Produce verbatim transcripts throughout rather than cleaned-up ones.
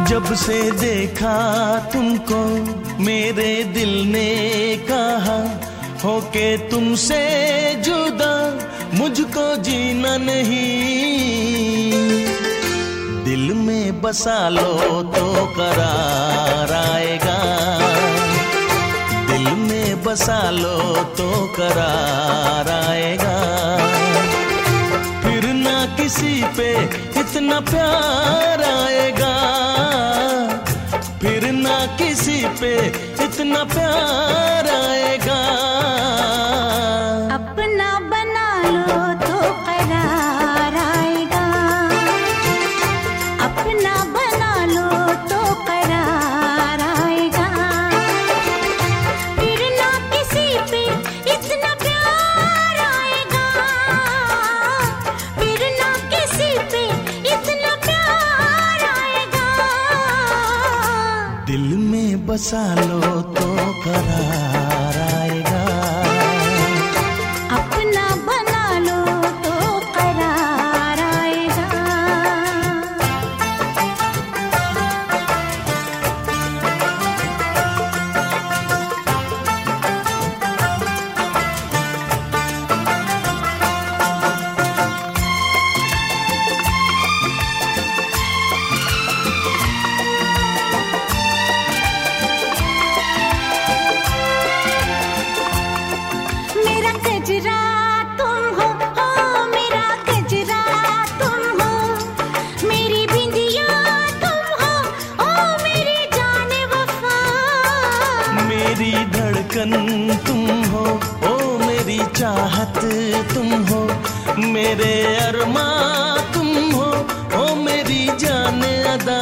जब से देखा तुमको मेरे दिल ने कहा होके तुमसे जुदा मुझको जीना नहीं। दिल में बसा लो तो करार आएगा, दिल में बसा लो तो करार आएगा। फिर ना किसी पे इतना प्यार आएगा, फिर ना किसी पे इतना प्यार आएगा। अपना बना लो तो करार आएगा, अपना बना लो तो करार आएगा। फिर ना किसी पे इतना प्यार आएगा, फिर ना किसी पे इतना प्यार आएगा। दिल में बसा लो तो करार आएगा, अपना बना लो तो करार आएगा। मेरा गजरा तुम हो, हो मेरा गजरा तुम हो, मेरी बिंदिया तुम हो, ओ मेरी जाने वफा। मेरी धड़कन तुम हो, ओ मेरी चाहत तुम हो, मेरे अरमां तुम हो, ओ मेरी जाने अदा।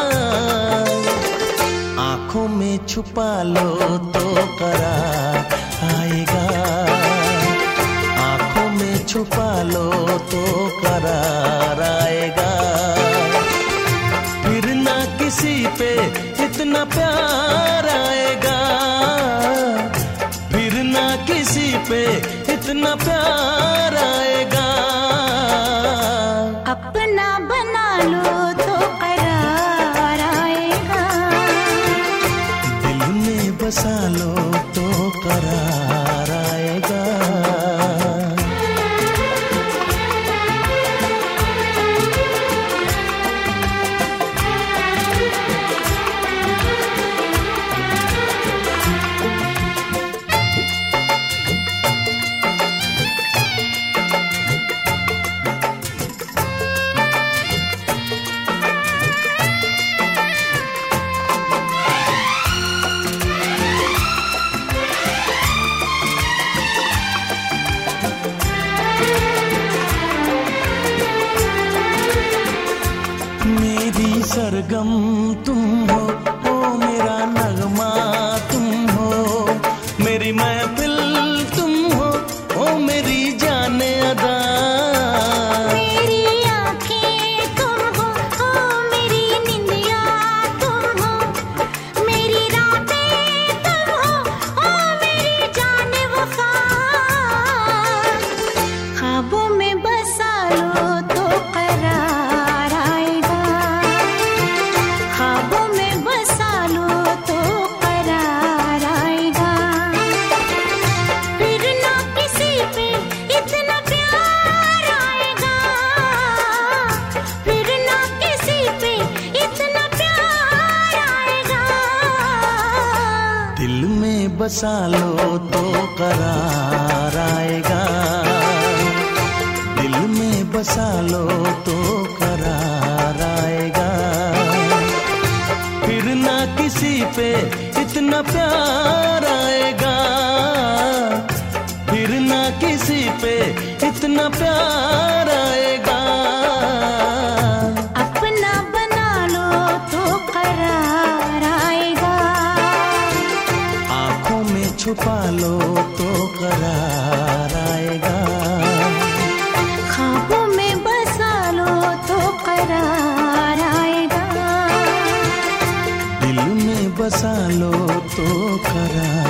आंखों में छुपा लो तो करार आएगा, आंखों में छुपा लो तो करार आएगा। फिर ना किसी पे इतना प्यार आएगा, फिर ना किसी पे इतना प्यार आएगा। अपना बना लो तो करार आएगा, दिल में बसा लो तो करार आएगा। मेरी सरगम तुम हो, ओ मेरा नगमा तुम हो, मेरी महफिल तुम हो, ओ मेरी जाने अदा। मेरी आँखें तुम हो, ओ मेरी निंदिया तुम हो, मेरी रातें तुम हो, ओ मेरी जाने वफा। ख्वाबों में बसा लो तो करार आएगा, ख्वाबों में बसा लो तो करार आएगा। फिर ना किसी पे इतना प्यार आएगा, फिर ना किसी पे इतना प्यार आएगा। दिल में बसा लो तो करार आएगा, दिल में बसा लो तो करार आएगा। फिर ना किसी पे इतना प्यार आएगा, फिर ना किसी पे इतना प्यार आएगा। अपना बना लो तो करार आएगा, आंखों में छुपा लो तो करार आएगा। ख्वाबों में बसा लो तो करार आएगा, दिल में बसा लो तो करार